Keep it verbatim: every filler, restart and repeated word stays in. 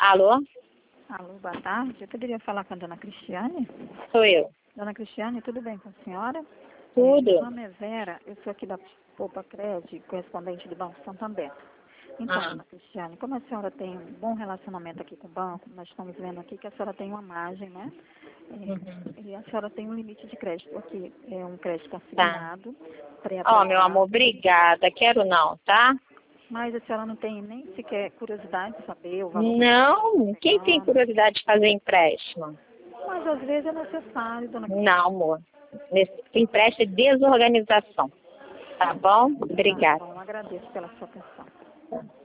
Alô? Alô, boa tarde. Eu poderia falar com a dona Cristiane? Sou eu. Dona Cristiane, tudo bem com a senhora? É, Tudo. meu nome é Vera, eu sou aqui da Poupa Cred, correspondente do Banco Santander. Então, Ah, dona Cristiane, como a senhora tem um bom relacionamento aqui com o banco, nós estamos vendo aqui que a senhora tem uma margem, né? uhum. É, e a senhora tem um limite de crédito aqui, é um crédito Tá. assimilado, Ó, meu amor, pré-aprovado, obrigada. Quero não, tá? mas a senhora não tem nem sequer curiosidade de saber o valor que a senhora Não. está Quem tem pegando. curiosidade de fazer empréstimo? Mas às vezes é necessário, dona Cristiane. Não, amor. Nesse- Empréstimo é desorganização. Tá bom? Tá Obrigada. bom, agradeço pela sua atenção.